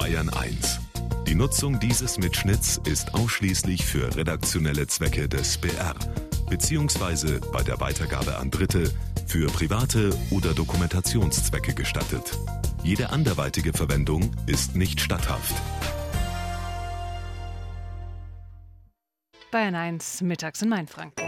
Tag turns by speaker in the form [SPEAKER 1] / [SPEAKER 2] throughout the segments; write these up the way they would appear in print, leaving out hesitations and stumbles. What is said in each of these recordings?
[SPEAKER 1] Bayern 1. Die Nutzung dieses Mitschnitts ist ausschließlich für redaktionelle Zwecke des BR, beziehungsweise bei der Weitergabe an Dritte für private oder Dokumentationszwecke gestattet. Jede anderweitige Verwendung ist nicht statthaft.
[SPEAKER 2] Bayern 1 mittags in Mainfranken.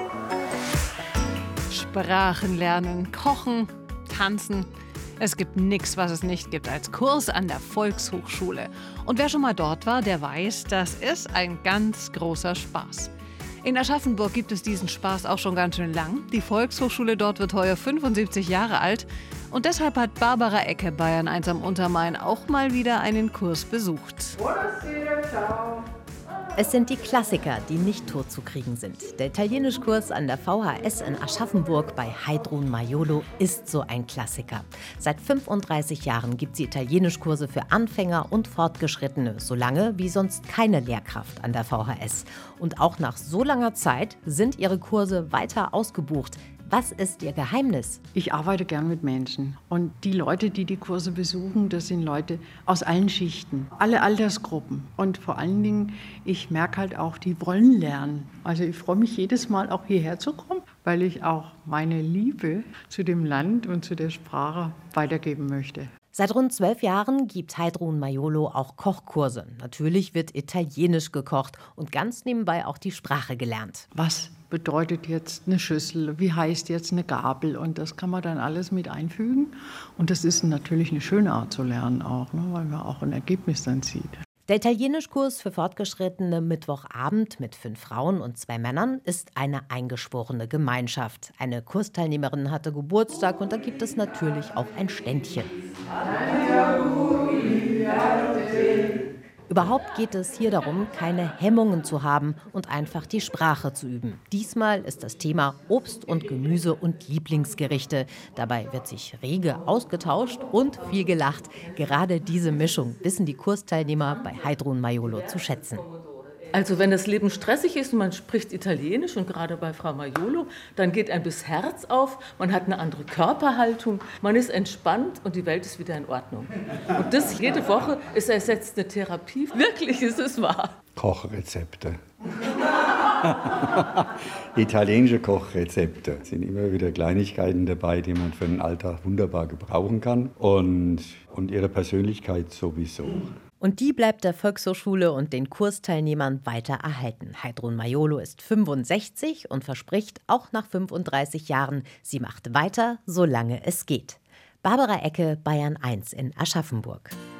[SPEAKER 2] Sprachen lernen, kochen, tanzen. Es gibt nichts, was es nicht gibt als Kurs an der Volkshochschule. Und wer schon mal dort war, der weiß, das ist ein ganz großer Spaß. In Aschaffenburg gibt es diesen Spaß auch schon ganz schön lang. Die Volkshochschule dort wird heuer 75 Jahre alt. Und deshalb hat Barbara Ecke Bayern 1 am Untermain auch mal wieder einen Kurs besucht.
[SPEAKER 3] Es sind die Klassiker, die nicht totzukriegen sind. Der Italienischkurs an der VHS in Aschaffenburg bei Heidrun Maiolo ist so ein Klassiker. Seit 35 Jahren gibt sie Italienischkurse für Anfänger und Fortgeschrittene, so lange wie sonst keine Lehrkraft an der VHS. Und auch nach so langer Zeit sind ihre Kurse weiter ausgebucht. Was ist Ihr Geheimnis?
[SPEAKER 4] Ich arbeite gern mit Menschen. Und die Leute, die die Kurse besuchen, das sind Leute aus allen Schichten, alle Altersgruppen. Und vor allen Dingen, ich merke halt auch, die wollen lernen. Also ich freue mich jedes Mal auch hierher zu kommen, weil ich auch meine Liebe zu dem Land und zu der Sprache weitergeben möchte.
[SPEAKER 3] Seit rund 12 Jahren gibt Heidrun Maiolo auch Kochkurse. Natürlich wird Italienisch gekocht und ganz nebenbei auch die Sprache gelernt.
[SPEAKER 4] Was bedeutet jetzt eine Schüssel? Wie heißt jetzt eine Gabel? Und das kann man dann alles mit einfügen. Und das ist natürlich eine schöne Art zu lernen auch, ne? Weil man auch ein Ergebnis dann sieht.
[SPEAKER 3] Der Italienischkurs für Fortgeschrittene Mittwochabend mit 5 Frauen und 2 Männern ist eine eingeschworene Gemeinschaft. Eine Kursteilnehmerin hatte Geburtstag und da gibt es natürlich auch ein Ständchen. Überhaupt geht es hier darum, keine Hemmungen zu haben und einfach die Sprache zu üben. Diesmal ist das Thema Obst und Gemüse und Lieblingsgerichte. Dabei wird sich rege ausgetauscht und viel gelacht. Gerade diese Mischung wissen die Kursteilnehmer bei Heidrun Maiolo zu schätzen.
[SPEAKER 5] Also wenn das Leben stressig ist und man spricht Italienisch und gerade bei Frau Maiolo, dann geht einem das Herz auf, man hat eine andere Körperhaltung, man ist entspannt und die Welt ist wieder in Ordnung. Und das jede Woche ist ersetzt eine Therapie. Wirklich, ist es wahr.
[SPEAKER 6] Kochrezepte. Italienische Kochrezepte. Es sind immer wieder Kleinigkeiten dabei, die man für den Alltag wunderbar gebrauchen kann. Und ihre Persönlichkeit sowieso.
[SPEAKER 3] Und die bleibt der Volkshochschule und den Kursteilnehmern weiter erhalten. Heidrun Maiolo ist 65 und verspricht, auch nach 35 Jahren, sie macht weiter, solange es geht. Barbara Ecke, Bayern 1 in Aschaffenburg.